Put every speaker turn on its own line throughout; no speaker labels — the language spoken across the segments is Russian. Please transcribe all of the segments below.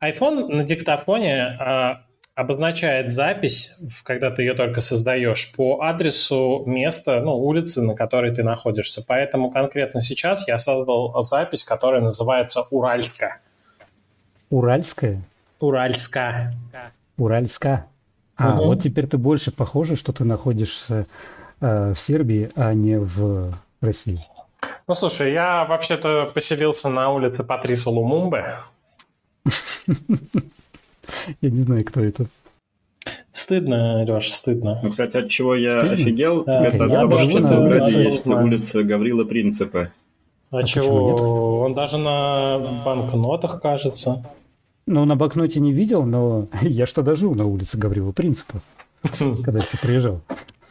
iPhone на диктофоне обозначает запись, когда ты ее только создаешь, по адресу места, улицы, на которой ты находишься. Поэтому конкретно сейчас я создал запись, которая называется «Уральска».
Уральская?
Уральска.
Уральска. Вот теперь ты больше похоже, что ты находишься в Сербии, а не в России.
Слушай, я вообще-то поселился на улице Патриса Лумумбы.
Я не знаю, кто это.
Стыдно, Леш, стыдно.
Кстати, от чего я офигел,
это
от того, что в Белграде есть
улице.
улица Гаврила Принципа.
А чего? Он даже на банкнотах, кажется.
На банкноте не видел, но я ж тогда жил на улице Гаврила Принципа, когда я приезжал.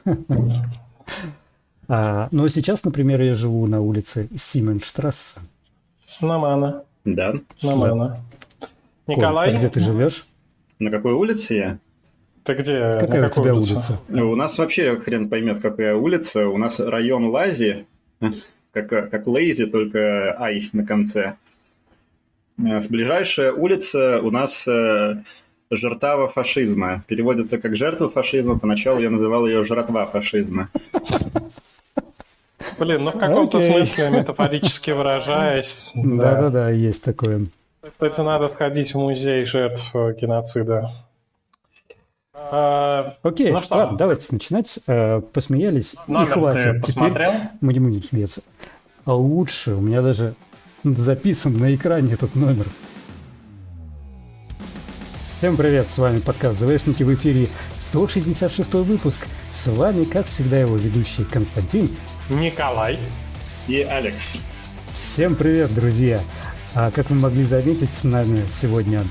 Но сейчас, например, я живу на улице Сименштрассе.
Нормально.
Да.
Нормально. Николай?
А где ты живешь?
На какой улице я?
Ты где?
Какая у тебя улица?
У нас вообще хрен поймет, какая улица. У нас район Лази, как Лейзи, только ай на конце. Ближайшая улица у нас жертва фашизма. Переводится как жертва фашизма. Поначалу я называл ее жратва фашизма.
Блин, в каком-то смысле метафорически выражаясь.
Да, есть такое.
Кстати, надо сходить в музей жертв геноцида.
Окей, ладно, давайте начинать. Посмеялись, и хватит. Теперь мы не будем смеяться. А лучше, у меня даже записан на экране этот номер. Всем привет, с вами подкаст ЗВшники, в эфире 166 выпуск. С вами, как всегда, его ведущий Константин,
Николай
и Алекс.
Всем привет, друзья. Как вы могли заметить, с нами сегодня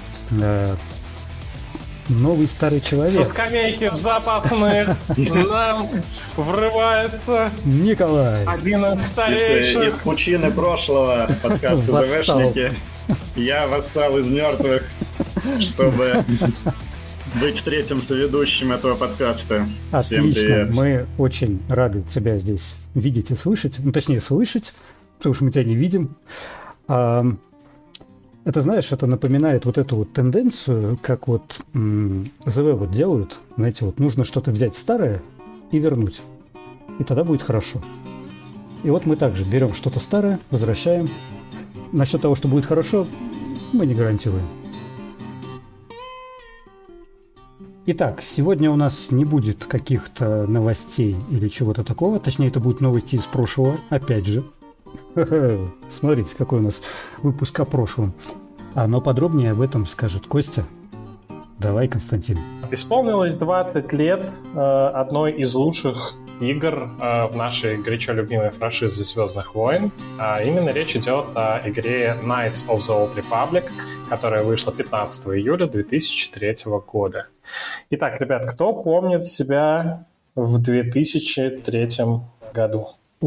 новый старый человек.
Со скамейки запасных нам врывается
Николай.
Один из старейших.
Из пучины прошлого подкаста ЗВшники. Я восстал из мертвых, чтобы быть третьим соведущим этого подкаста.
Отлично.
Всем привет.
Мы очень рады тебя здесь видеть и слышать. Точнее, слышать, потому что мы тебя не видим. Это, знаешь, это напоминает вот эту вот тенденцию, как вот ЗВ вот делают. Знаете, вот нужно что-то взять старое и вернуть. И тогда будет хорошо. И вот мы также берем что-то старое, возвращаем. Насчет того, что будет хорошо, мы не гарантируем. Итак, сегодня у нас не будет каких-то новостей или чего-то такого. Точнее, это будут новости из прошлого, опять же. Смотрите, какой у нас выпуск о прошлом. Но подробнее об этом скажет Костя. Давай, Константин.
Исполнилось 20 лет одной из лучших игр в нашей горячо любимой франшизе «Звездных войн». Именно речь идет о игре Knights of the Old Republic, которая вышла 15 июля 2003 года. Итак, ребят, кто помнит себя в 2003 году?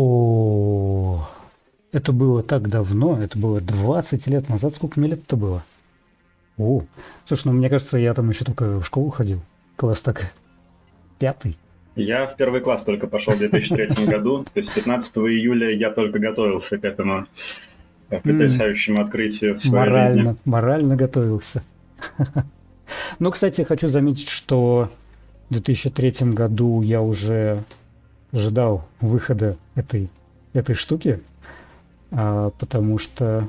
Это было так давно, это было 20 лет назад. Сколько мне лет-то было? Слушай, мне кажется, я там еще только в школу ходил. Класс так 5.
Я в первый класс только пошел в 2003 году. То есть 15 июля я только готовился к этому потрясающему открытию в своей жизни.
Морально готовился. Кстати, хочу заметить, что в 2003 году я уже ждал выхода этой штуки. Потому что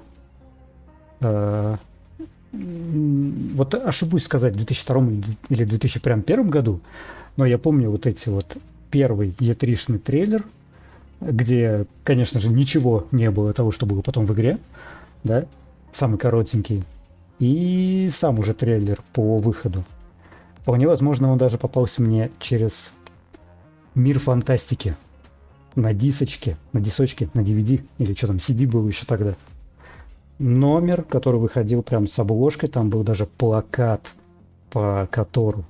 вот ошибусь сказать в 2002 или 2001 году, но я помню вот эти вот первый E3-шный трейлер, где, конечно же, ничего не было того, что было потом в игре, да, самый коротенький, и сам уже трейлер по выходу. Вполне возможно, он даже попался мне через Мир фантастики. На дисочке, на DVD, или что там, CD был еще тогда. Номер, который выходил прям с обложкой, там был даже плакат по Котору.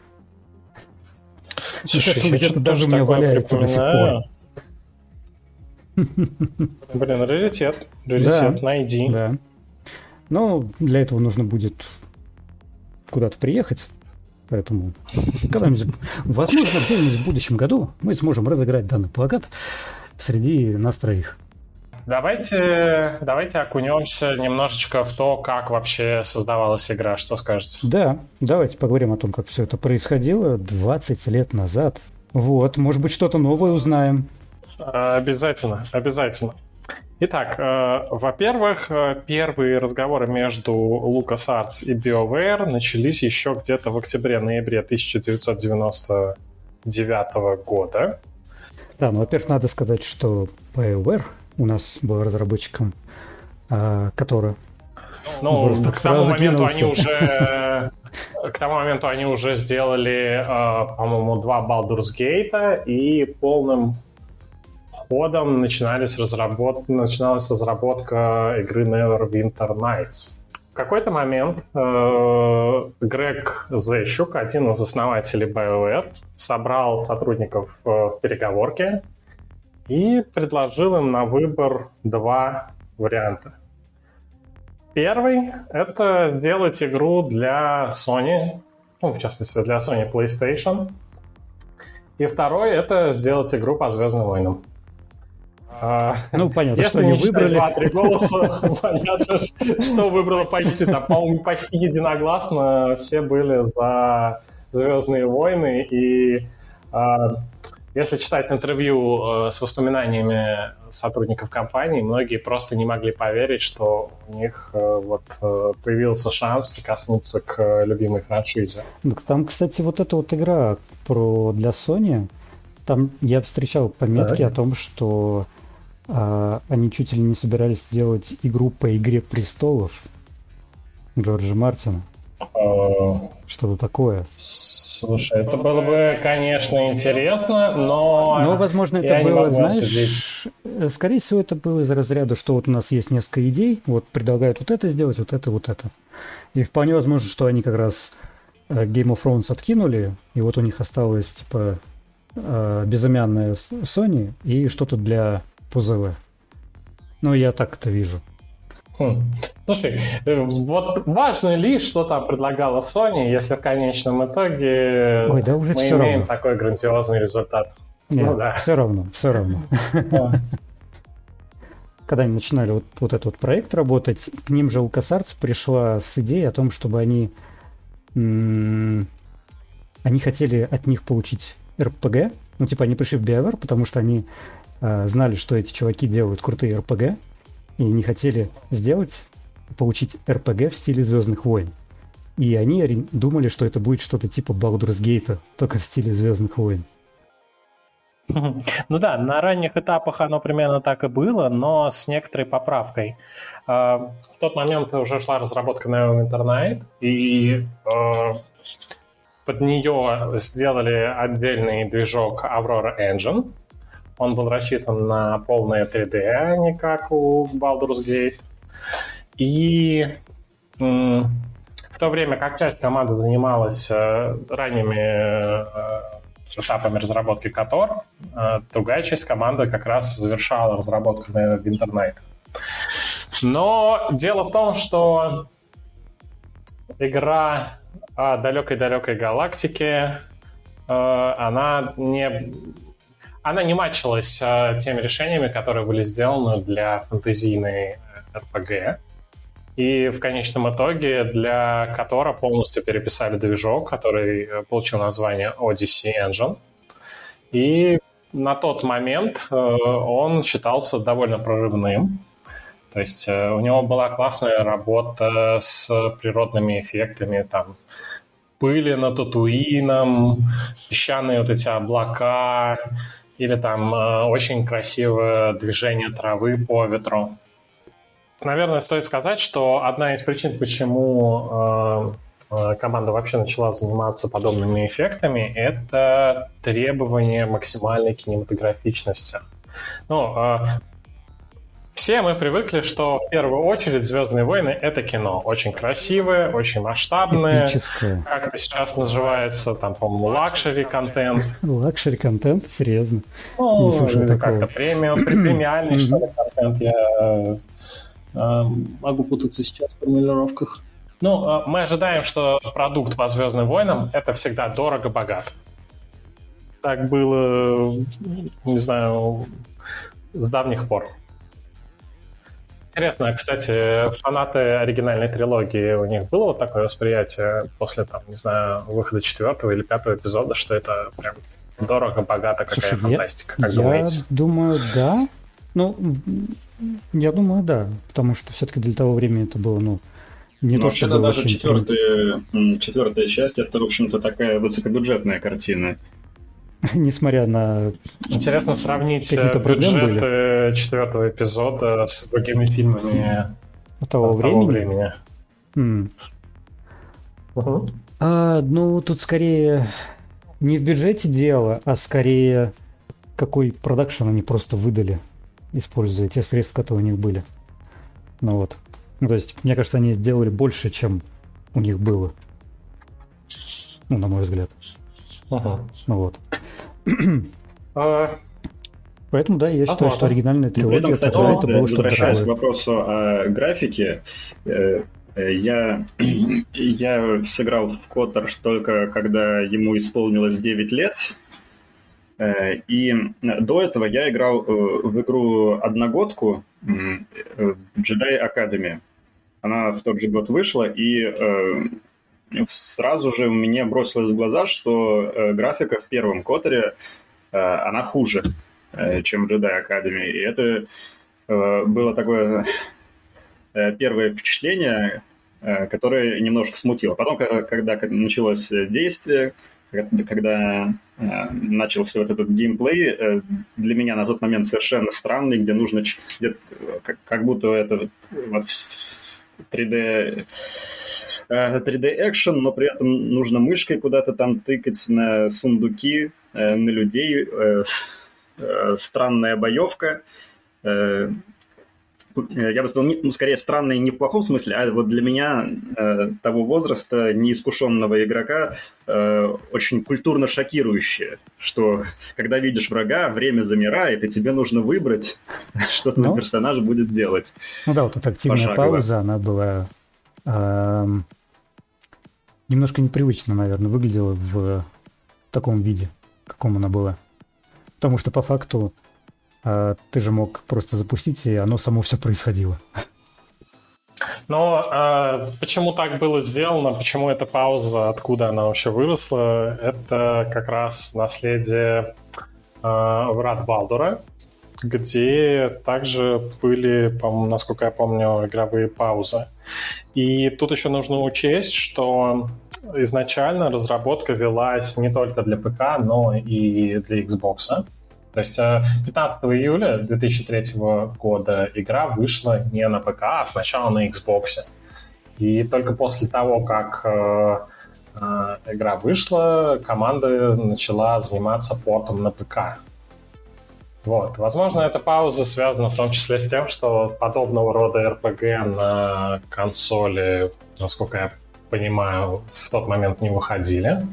Слушай,
где-то даже у меня валяется до сих пор.
Блин, раритет, найди.
Да. Для этого нужно будет куда-то приехать. Поэтому когда-нибудь, возможно, где-нибудь в будущем году мы сможем разыграть данный плакат среди нас троих.
Давайте окунемся немножечко в то, как вообще создавалась игра. Что скажете?
Да, давайте поговорим о том, как все это происходило 20 лет назад. Вот, может быть, что-то новое узнаем.
Обязательно. Итак, во-первых, первые разговоры между LucasArts и BioWare начались еще где-то в октябре-ноябре 1999 года.
Да, ну, во-первых, надо сказать, что BioWare у нас был разработчиком, который...
Ну, к тому моменту они уже сделали, по-моему, 2 Baldur's Gate, и полным ходом начиналась разработка игры Neverwinter Nights. В какой-то момент Грег Зещук, один из основателей BioWare, собрал сотрудников в переговорке и предложил им на выбор 2 варианта. Первый — это сделать игру для Sony, ну, в частности, для Sony PlayStation. И второй — это сделать игру по Звездным войнам.
Ну, понятно,
если
что они выбрали.
2-3 голоса, понятно, что выбрало почти, по-моему, почти единогласно. Все были за Звездные войны. И если читать интервью с воспоминаниями сотрудников компании, многие просто не могли поверить, что у них появился шанс прикоснуться к любимой франшизе.
Там, кстати, вот эта вот игра для Sony, там я встречал пометки о том, что они чуть ли не собирались делать игру по «Игре престолов» Джорджа Мартина. Что-то такое.
Слушай, это было бы, конечно, интересно, но
возможно, это было, знаешь, скорее всего, это было из разряда, что вот у нас есть несколько идей, вот предлагают вот это сделать, вот это. И вполне возможно, что они как раз Game of Thrones откинули, и вот у них осталось, типа, безымянная Sony и что-то для ПУЗВ. Ну, я так это вижу.
Слушай, вот важно ли, что там предлагала Sony, если в конечном итоге мы имеем такой грандиозный результат?
Нет, все равно. Когда они начинали вот этот вот проект работать, к ним же LucasArts пришла с идеей о том, чтобы они хотели от них получить RPG. Ну, типа, они пришли в BioWare, потому что они знали, что эти чуваки делают крутые RPG, и не хотели получить RPG в стиле Звездных войн. И они думали, что это будет что-то типа Baldur's Gate, только в стиле Звездных войн.
Ну да, на ранних этапах оно примерно так и было, но с некоторой поправкой. В тот момент уже шла разработка Neverwinter Nights, и под нее сделали отдельный движок Aurora Engine. Он был рассчитан на полное 3D, а не как у Baldur's Gate. И в то время как часть команды занималась ранними этапами разработки KOTOR, другая часть команды как раз завершала разработку Neverwinter Nights. Но дело в том, что игра о далекой-далекой галактике, она не матчилась с теми решениями, которые были сделаны для фэнтезийной RPG. И в конечном итоге для KOTOR полностью переписали движок, который получил название Odyssey Engine. И на тот момент он считался довольно прорывным. То есть у него была классная работа с природными эффектами, там, пыли над Татуином, песчаные вот эти облака, или там очень красивое движение травы по ветру. Наверное, стоит сказать, что одна из причин, почему команда вообще начала заниматься подобными эффектами, это требование максимальной кинематографичности. Все мы привыкли, что в первую очередь «Звездные войны» — это кино. Очень красивое, очень масштабное.
Эпическое.
Как это сейчас называется, там, по-моему, лакшери-контент.
Лакшери-контент? Серьезно?
Ну, как-то премиальный, что ли, контент. Я могу путаться сейчас в формулировках. Ну, мы ожидаем, что продукт по «Звездным войнам» — это всегда дорого-богато. Так было, не знаю, с давних пор. Интересно, кстати, фанаты оригинальной трилогии, у них было вот такое восприятие после, там, не знаю, выхода 4-го или 5-го эпизода, что это прям дорого, богато, какая фантастика, как думаете?
Я думаю, да. Ну, я думаю, да. Потому что все-таки для того времени это было, не то, что было
даже
очень...
четвертая часть, это, в общем-то, такая высокобюджетная картина.
Несмотря на...
Интересно сравнить бюджет 4-го эпизода с другими фильмами
того времени. Тут скорее не в бюджете дело, а скорее какой продакшн они просто выдали, используя те средства, которые у них были. То есть, мне кажется, они сделали больше, чем у них было. На мой взгляд. Поэтому, да, я считаю, что оригинальная трилогия,
кстати,
это было что-то
возвращаясь к вопросу о графике, я сыграл в Котор только когда ему исполнилось 9 лет, и до этого я играл в игру одногодку Jedi Academy. Она в тот же год вышла, и сразу же мне бросилось в глаза, что графика в первом Которе, она хуже, чем в Jedi Academy. И это было такое первое впечатление, которое немножко смутило. Потом, когда началось действие, когда начался вот этот геймплей, для меня на тот момент совершенно странный, где нужно как будто это вот 3D экшен, но при этом нужно мышкой куда-то там тыкать на сундуки, на людей, странная боевка. Я бы сказал, скорее странная не в плохом смысле, а вот для меня того возраста неискушенного игрока очень культурно шокирующее, что когда видишь врага, время замирает, и тебе нужно выбрать, что твой персонаж будет делать.
Вот эта активная пауза, она была немножко непривычно, наверное, выглядела в таком виде, каком она была. Потому что по факту ты же мог просто запустить, и оно само все происходило.
Но почему так было сделано, почему эта пауза, откуда она вообще выросла, это как раз наследие Врат Балдура, где также были, насколько я помню, игровые паузы. И тут еще нужно учесть, что изначально разработка велась не только для ПК, но и для Xbox. То есть 15 июля 2003 года игра вышла не на ПК, а сначала на Xbox. И только после того, как игра вышла, команда начала заниматься портом на ПК. Возможно, эта пауза связана в том числе с тем, что подобного рода RPG на консоли, насколько я понимаю, в тот момент не выходили.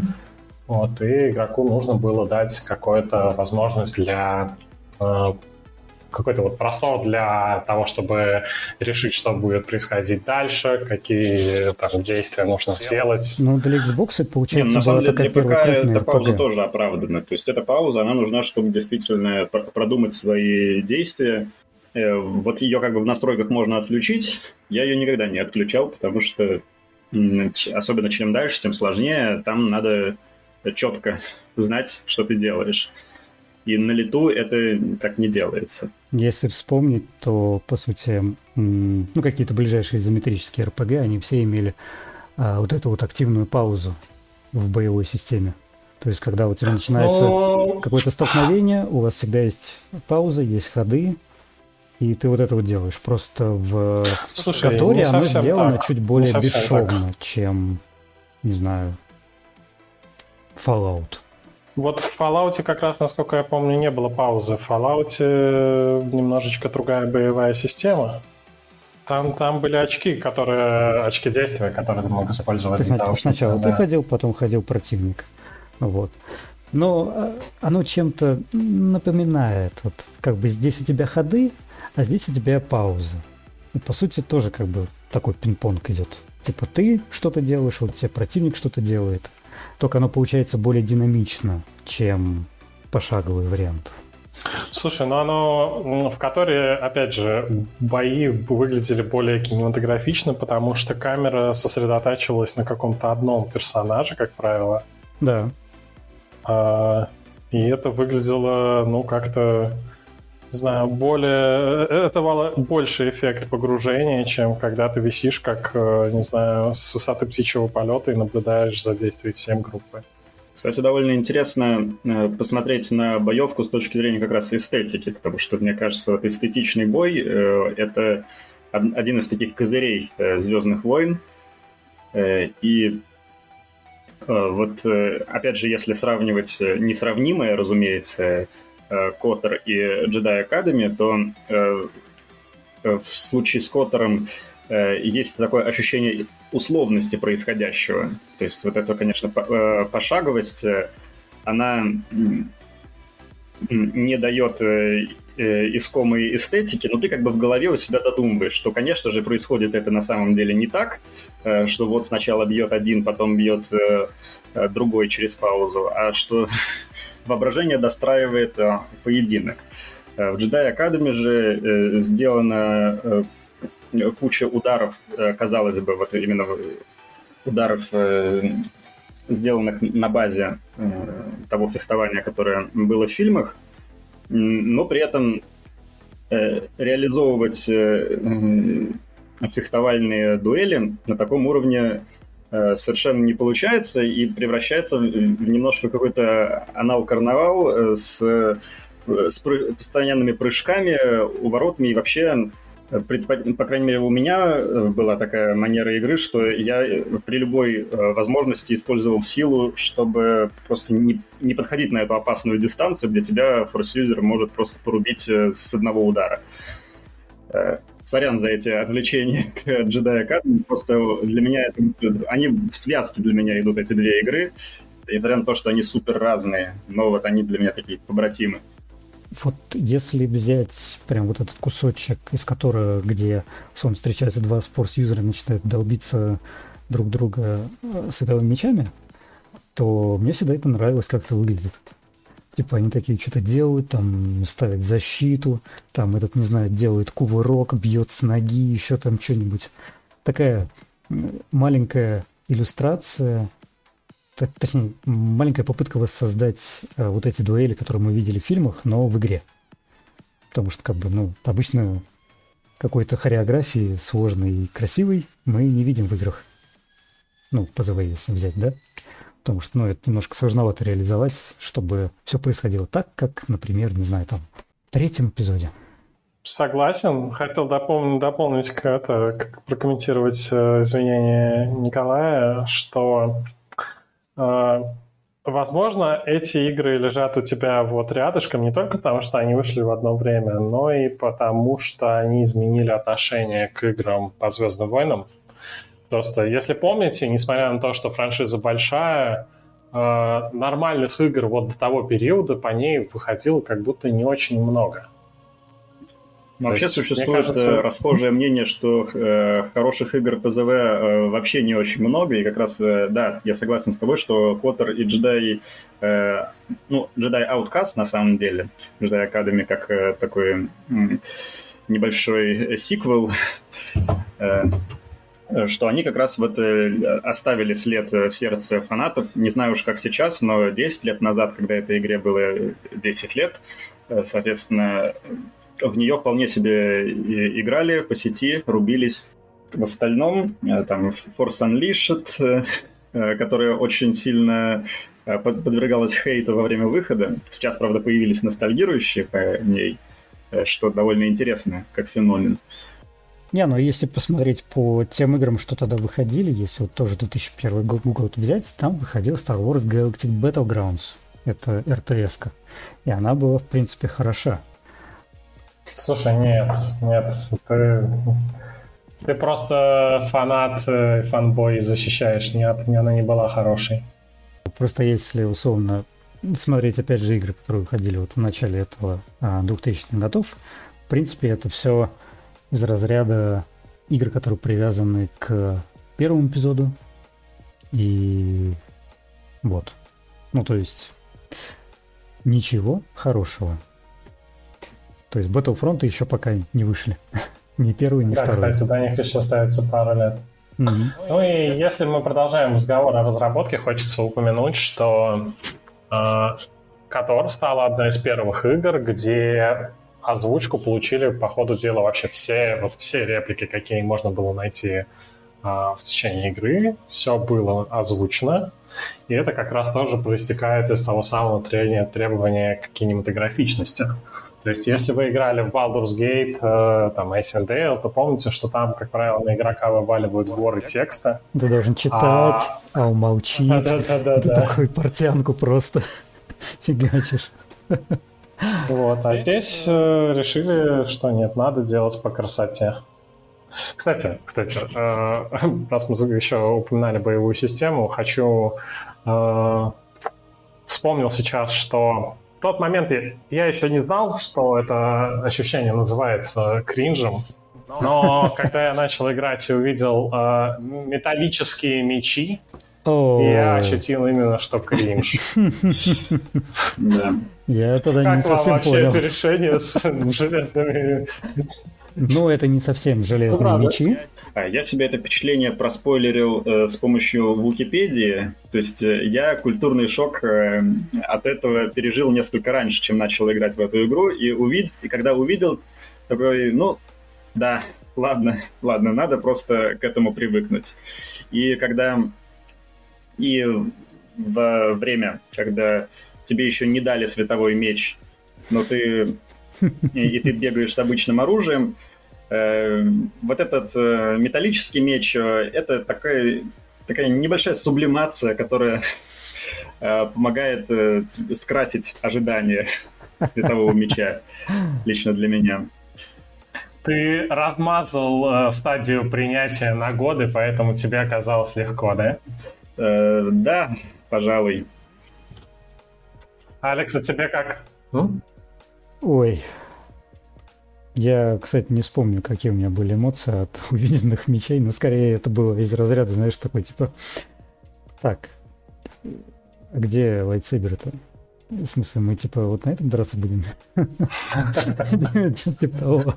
И игроку нужно было дать какую-то возможность для какой-то простор для того, чтобы решить, что будет происходить дальше, какие там действия нужно сделать.
Для Xbox это получается
на самом деле, для ПК эта пауза тоже оправдана. То есть эта пауза, она нужна, чтобы действительно продумать свои действия. Вот ее в настройках можно отключить. Я ее никогда не отключал, потому что особенно чем дальше, тем сложнее. Там надо четко знать, что ты делаешь. И на лету это так не делается.
Если вспомнить, то, по сути, какие-то ближайшие изометрические RPG, они все имели вот эту активную паузу в боевой системе. То есть, когда у тебя начинается какое-то столкновение, у вас всегда есть пауза, есть ходы, и ты вот это делаешь. Просто в Которе оно сделано чуть более бесшовно, чем, не знаю, Fallout.
В Fallout как раз, насколько я помню, не было паузы. В Fallout немножечко другая боевая система. Там были очки действия, которые ты мог использовать.
Сначала ты ходил, потом ходил противник. Но оно чем-то напоминает. Здесь у тебя ходы, а здесь у тебя пауза. И, по сути, тоже такой пинг-понг идет. Типа ты что-то делаешь, вот тебе противник что-то делает. Только оно получается более динамично, чем пошаговый вариант.
Слушай, ну оно в которой, опять же, бои выглядели более кинематографично, потому что камера сосредотачивалась на каком-то одном персонаже, как правило.
Да.
И это выглядело, ну, как-то, не знаю, более... Это давало больший эффект погружения, чем когда ты висишь, как, не знаю, с высоты птичьего полета и наблюдаешь за действием всем группы.
Кстати, довольно интересно посмотреть на боевку с точки зрения как раз эстетики, потому что, мне кажется, вот эстетичный бой — это один из таких козырей «Звездных войн». И вот, опять же, если сравнивать несравнимое, разумеется, KOTOR и Jedi Academy, то в случае с KOTOR есть такое ощущение условности происходящего. То есть вот эта, конечно, пошаговость, она не дает искомой эстетики, но ты как бы в голове у себя додумываешь, что, конечно же, происходит это на самом деле не так, что вот сначала бьет один, потом бьет другой через паузу, а что воображение достраивает поединок. В Jedi Academy же сделано куча ударов, казалось бы, вот именно ударов, сделанных на базе того фехтования, которое было в фильмах, но при этом реализовывать фехтовальные дуэли на таком уровне совершенно не получается и превращается в немножко какой-то анал-карнавал с постоянными прыжками, уворотами и вообще... По крайней мере, у меня была такая манера игры, что я при любой возможности использовал силу, чтобы просто не подходить на эту опасную дистанцию, где тебя форс-юзер может просто порубить с одного удара. Сорян за эти отвлечения к Jedi Academy, просто для меня они в связке для меня идут, эти две игры, несмотря на то, что они супер разные, но вот они для меня такие побратимы.
Вот если взять прям вот этот кусочек, из которого, где встречаются два форс-юзера и начинают долбиться друг друга световыми мечами, то мне всегда это нравилось, как это выглядит. Типа они такие что-то делают, там ставят защиту, там этот, не знаю, делает кувырок, бьет с ноги, еще там что-нибудь. Такая маленькая иллюстрация, точнее, маленькая попытка воссоздать вот эти дуэли, которые мы видели в фильмах, но в игре. Потому что, как бы, ну, обычно какой-то хореографии сложной и красивой мы не видим в играх. Ну, ПЗВ, если взять, да? Потому что, ну, это немножко сложновато реализовать, чтобы все происходило так, как, например, не знаю, там, в третьем эпизоде.
Согласен. Хотел дополнить, как прокомментировать извинения Николая, что... Возможно, эти игры лежат у тебя вот рядышком не только потому, что они вышли в одно время, но и потому, что они изменили отношение к играм по «Звездным войнам». Просто, если помните, несмотря на то, что франшиза большая, нормальных игр вот до того периода по ней выходило как будто не очень много.
Вообще существует расхожее мнение, что хороших игр ПЗВ вообще не очень много, и как раз, да, я согласен с тобой, что KOTOR и Jedi, Jedi Outcast на самом деле, Jedi Academy как такой небольшой сиквел, что они как раз вот оставили след в сердце фанатов, не знаю уж как сейчас, но 10 лет назад, когда этой игре было 10 лет, соответственно... В нее вполне себе играли по сети, рубились. В остальном, там, Force Unleashed, которая очень сильно подвергалась хейту во время выхода. Сейчас, правда, появились ностальгирующие по ней, что довольно интересно, как феномен.
Не, ну если посмотреть по тем играм, что тогда выходили, если вот тоже 2001 год взять, там выходил Star Wars Galactic Battlegrounds. Это РТС-ка. И она была, в принципе, хороша.
Слушай, нет, ты просто фанат, фанбой и защищаешь. Нет, она не была хорошей.
Просто если условно смотреть, опять же, игры, которые выходили вот в начале этого 2000-х годов, в принципе, это все из разряда игр, которые привязаны к первому эпизоду. И вот. Ну, то есть, ничего хорошего. То есть Battlefront еще пока не вышли. Ни первый, ни второй.
Да, кстати, до них еще остается пара лет. Ну и если мы продолжаем разговор о разработке, хочется упомянуть, что KOTOR стала одной из первых игр, где озвучку получили по ходу дела вообще все реплики, какие можно было найти в течение игры. Все было озвучено. И это как раз тоже проистекает из того самого требования к кинематографичности. То есть, если вы играли в Baldur's Gate, там, Icewind Dale, то помните, что там, как правило, на игрока вываливают горы текста.
Ты должен читать, он молчит. Ты такую портянку просто фигачишь.
Вот, а здесь решили, что нет, надо делать по красоте. Кстати, раз мы еще упоминали боевую систему, вспомнил сейчас, что в тот момент я еще не знал, что это ощущение называется кринжем, но когда я начал играть и увидел металлические мечи, я ощутил именно, что кринж.
Я тогда не совсем понял.
Как вам вообще это решение с железными...
Ну, это не совсем железные мечи.
Я себе это впечатление проспойлерил с помощью Википедии. То есть я культурный шок от этого пережил несколько раньше, чем начал играть в эту игру. И когда увидел, такой, да, ладно, надо просто к этому привыкнуть. И во время, когда тебе еще не дали световой меч, но ты бегаешь с обычным оружием, вот этот металлический меч — это такая небольшая сублимация, которая помогает скрасить ожидания светового меча, лично для меня.
Ты размазал стадию принятия на годы, поэтому тебе оказалось легко, да?
Да, пожалуй.
Алекс, а тебе как?
Ой. Я, кстати, не вспомню, какие у меня были эмоции от увиденных мечей, но скорее это было из разряда, знаешь, такой, типа, так, а где лайтсейбер-то? В смысле, мы, типа, вот на этом драться будем? Типа того.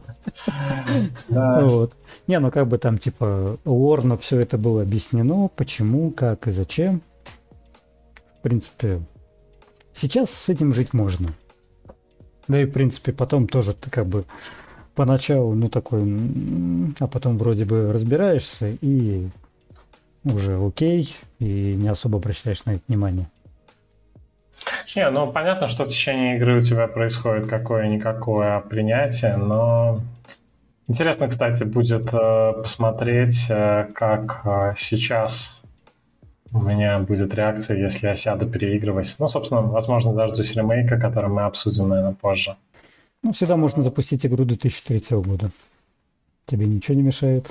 Не, ну как бы там, типа, лорно все это было объяснено, почему, как и зачем. В принципе, сейчас с этим жить можно. Да и, в принципе, потом тоже ты как бы поначалу, такой, а потом вроде бы разбираешься и уже окей, и не особо обращаешь на это внимание.
Понятно, что в течение игры у тебя происходит какое-никакое принятие, но интересно, кстати, будет посмотреть, как сейчас у меня будет реакция, если я сяду переигрывать. Собственно, возможно, дождусь ремейка, который мы обсудим, наверное, позже.
Всегда можно запустить игру 2003 года. Тебе ничего не мешает.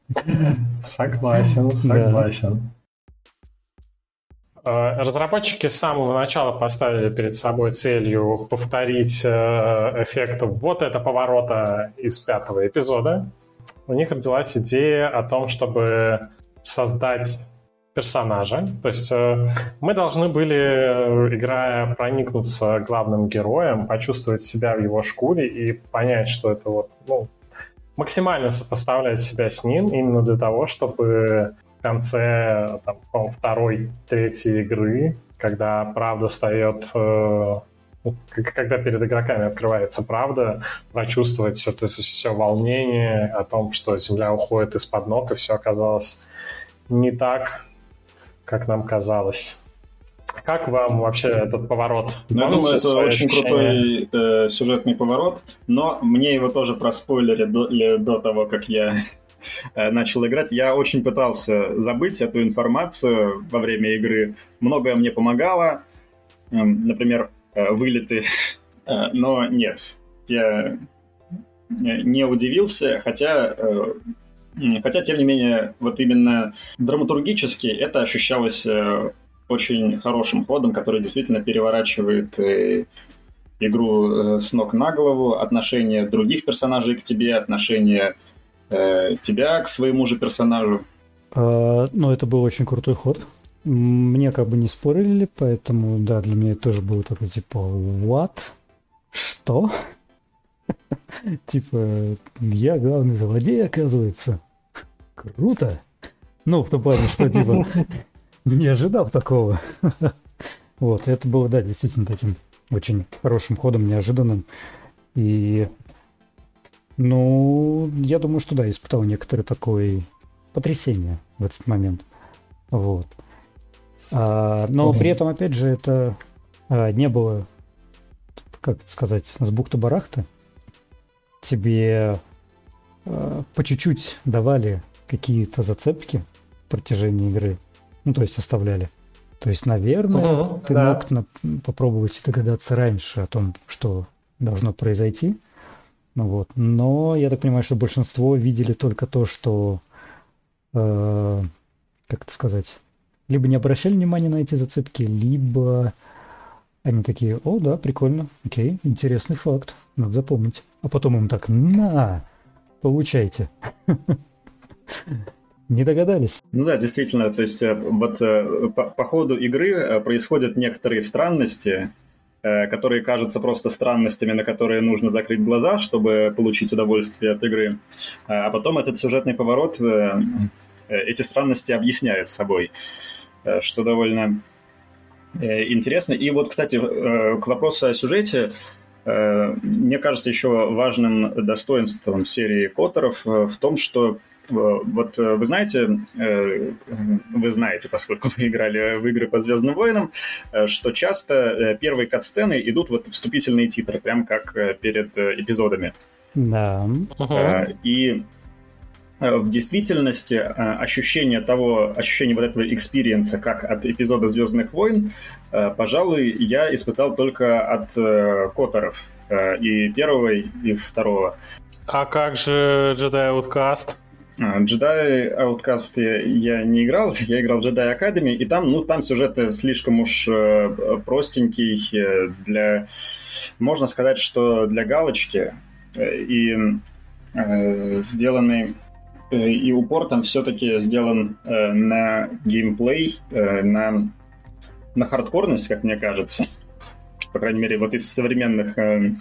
Согласен. Разработчики с самого начала поставили перед собой целью повторить эффект вот этого поворота из 5-го эпизода. У них родилась идея о том, чтобы создать персонажа. То есть мы должны были, играя, проникнуться главным героем, почувствовать себя в его шкуре и понять, что это максимально сопоставлять себя с ним именно для того, чтобы в конце второй, третьей игры, когда правда встает, когда перед игроками открывается правда, прочувствовать все волнение о том, что земля уходит из-под ног, и все оказалось не так, как нам казалось. Как вам вообще этот поворот?
Я думаю, это очень крутой сюжетный поворот, но мне его тоже проспойлерили до того, как я начал играть. Я очень пытался забыть эту информацию во время игры. Многое мне помогало, например, вылеты, но нет, я не удивился, хотя, тем не менее, вот именно драматургически это ощущалось очень хорошим ходом, который действительно переворачивает игру с ног на голову, отношение других персонажей к тебе, отношение тебя к своему же персонажу.
Это был очень крутой ход. Мне как бы не спорили, поэтому, да, для меня это тоже было такой типа what? Что? Типа, я главный злодей, оказывается. Круто. Ну, в том плане, что, типа, не ожидал такого. Вот, это было, да, действительно таким очень хорошим ходом, неожиданным. И, ну, я думаю, что, да, испытал некоторое такое потрясение в этот момент. Вот. Но при этом, опять же, это не было, как сказать, с бухты-барахты. Тебе по чуть-чуть давали какие-то зацепки в протяжении игры. Ну, то есть оставляли. То есть, наверное, ты мог попробовать догадаться раньше о том, что должно произойти. Ну, вот. Но я так понимаю, что большинство видели только то, что, как это сказать, либо не обращали внимания на эти зацепки, либо они такие: о, да, прикольно, окей, интересный факт, надо запомнить. А потом им так: на, получайте. Не догадались?
Ну да, действительно, то есть вот по ходу игры происходят некоторые странности, которые кажутся просто странностями, на которые нужно закрыть глаза, чтобы получить удовольствие от игры. А потом этот сюжетный поворот эти странности объясняет собой, что довольно интересно. И вот, кстати, к вопросу о сюжете, мне кажется, еще важным достоинством серии Коттеров в том, что вот вы знаете, поскольку вы играли в игры по «Звездным войнам», что часто первые кат-сцены идут вот вступительные титры, прям как перед эпизодами.
Да.
И в действительности ощущение вот этого экспириенса, как от эпизода «Звездных войн», пожалуй, я испытал только от Коттеров, и первого, и второго.
А как же Jedi Outcast?
Jedi Outcast я не играл, я играл в Jedi Academy, и там сюжет слишком уж простенький для, можно сказать, что для галочки, и сделанный, и упор там все-таки сделан на геймплей, на хардкорность, как мне кажется. По крайней мере, вот из современного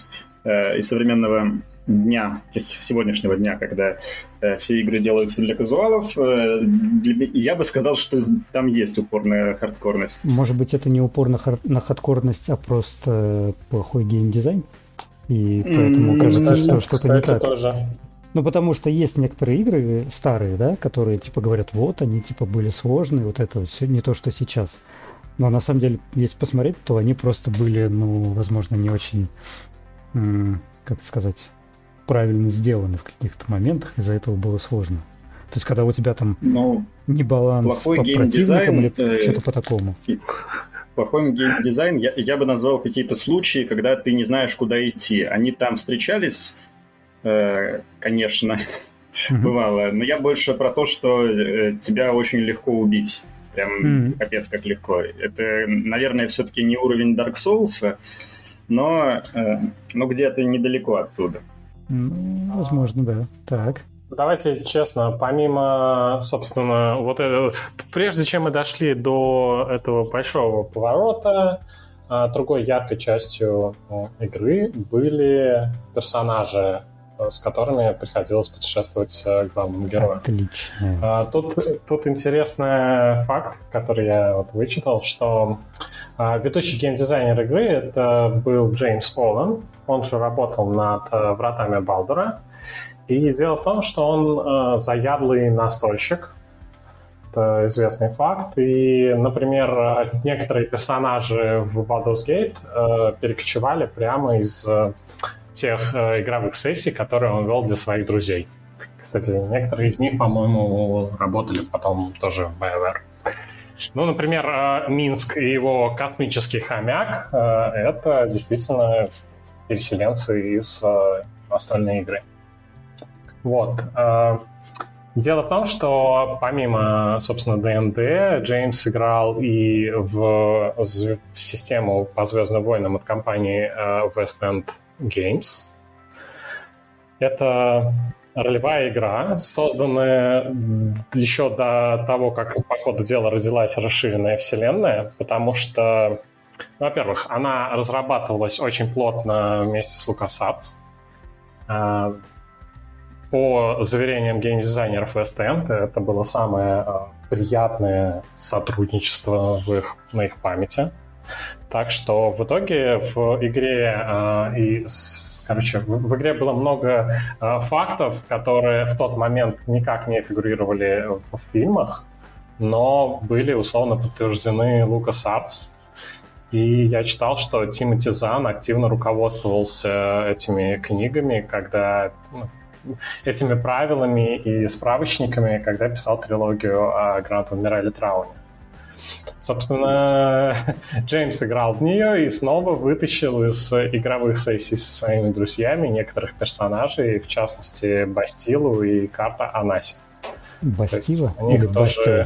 дня, из сегодняшнего дня, когда все игры делаются для казуалов, я бы сказал, что там есть упор на хардкорность.
Может быть, это не упор на хардкорность, а просто плохой геймдизайн? И поэтому кажется, что что-то не так.
Тоже.
Ну, потому что есть некоторые игры старые, да, которые, типа, говорят: вот, они, типа, были сложные, вот это все не то, что сейчас. Но на самом деле, если посмотреть, то они просто были, ну, возможно, не очень, как сказать, правильно сделаны в каких-то моментах, из-за этого было сложно. То есть, когда у тебя там не баланс по противникам или что-то по такому.
Плохой геймдизайн, я бы назвал какие-то случаи, когда ты не знаешь, куда идти. Они там встречались, конечно, бывало, но я больше про то, что тебя очень легко убить. Прям капец как легко. Это, наверное, все-таки не уровень Dark Souls, но где-то недалеко оттуда.
Возможно, да. Так.
Давайте честно, помимо, собственно, вот этого, прежде чем мы дошли до этого большого поворота, другой яркой частью игры были персонажи, с которыми приходилось путешествовать главному герою.
Отлично.
Тут интересный факт, который я вот вычитал, что ведущий геймдизайнер игры это был Джеймс Оллен, он же работал над «Вратами Балдура». И дело в том, что он заядлый настольщик. Это известный факт. И, например, некоторые персонажи в Baldur's Gate перекочевали прямо из тех игровых сессий, которые он вел для своих друзей. Кстати, некоторые из них, по-моему, работали потом тоже в BioWare. Ну, например, Минск и его космический хомяк — это действительно переселенцы из настольной игры. Вот. Дело в том, что помимо, собственно, D&D, Джеймс играл и в систему по «Звездным войнам» от компании West End Games. Это ролевая игра, созданная еще до того, как по ходу дела родилась расширенная вселенная, потому что, во-первых, она разрабатывалась очень плотно вместе с LucasArts. По заверениям геймдизайнеров West End, это было самое приятное сотрудничество на их памяти. Так что в итоге в игре в игре было много фактов, которые в тот момент никак не фигурировали в фильмах, но были условно подтверждены LucasArts. И я читал, что Тимоти Зан активно руководствовался этими книгами, этими правилами и справочниками, когда писал трилогию о Гранд-Адмирале Трауне. Собственно, Джеймс играл в нее и снова вытащил из игровых сессий со своими друзьями некоторых персонажей, в частности, Бастилу и Карта Анаси.
Бастила или Бастила?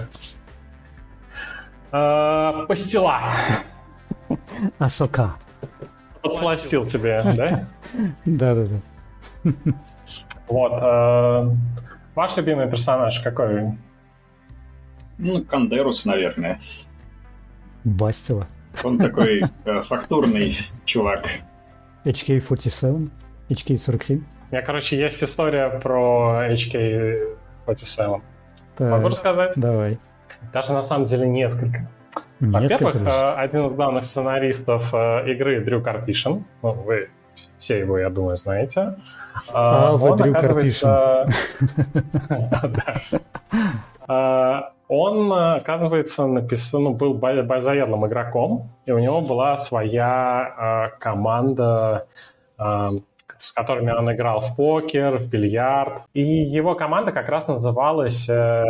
Пастила.
Асока.
Подсластил тебе, да?
Да.
Вот. Ваш любимый персонаж какой?
Кандерус, наверное.
Бастила.
Он такой фактурный чувак.
HK-47? HK-47?
У меня, есть история про HK-47. Могу рассказать?
Давай.
Даже на самом деле несколько. Во-первых, один из главных сценаристов игры Дрю Карпишин, вы все его, я думаю, знаете.
Дрю Карпишин.
Он, оказывается, был заядлым игроком, и у него была своя команда, с которыми он играл в покер, в бильярд. И его команда как раз называлась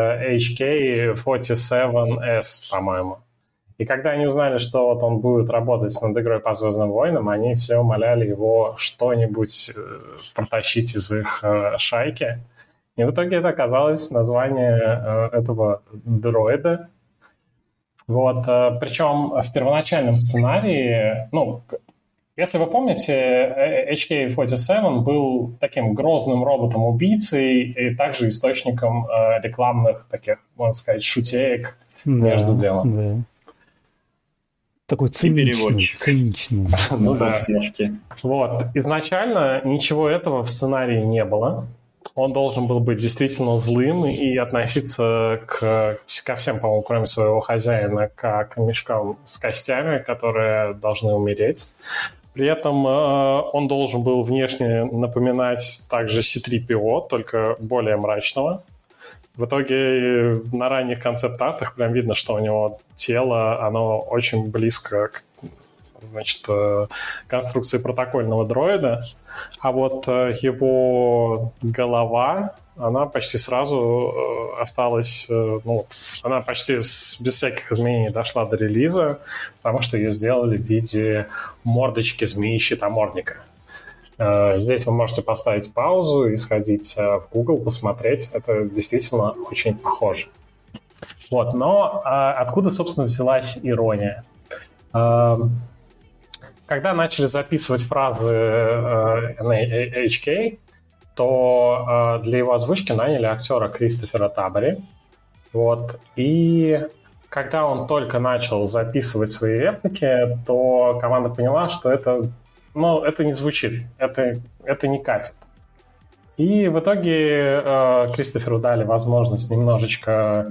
HK-47S, по-моему. И когда они узнали, что вот он будет работать над игрой по «Звездным войнам», они все умоляли его что-нибудь протащить из их шайки. И в итоге это оказалось название этого дроида. Вот. Причем в первоначальном сценарии, если вы помните, HK-47 был таким грозным роботом-убийцей и также источником рекламных таких, можно сказать, шутеек между делом.
Да. Такой циничный.
Да. Вот. Изначально ничего этого в сценарии не было. Он должен был быть действительно злым и относиться ко всем, по-моему, кроме своего хозяина, как к мешкам с костями, которые должны умереть. При этом он должен был внешне напоминать также C-3PO, только более мрачного. В итоге на ранних концепт-артах прям видно, что у него тело, оно очень близко к конструкции протокольного дроида, а вот его голова, она почти сразу осталась, она почти без всяких изменений дошла до релиза, потому что ее сделали в виде мордочки змеи-щитомордника. Здесь вы можете поставить паузу и сходить в Google, посмотреть. Это действительно очень похоже. Вот, но откуда, собственно, взялась ирония? Когда начали записывать фразы HK, то для его озвучки наняли актера Кристофера Табори. Вот. И когда он только начал записывать свои реплики, то команда поняла, что это не звучит, это не катит. И в итоге Кристоферу дали возможность немножечко,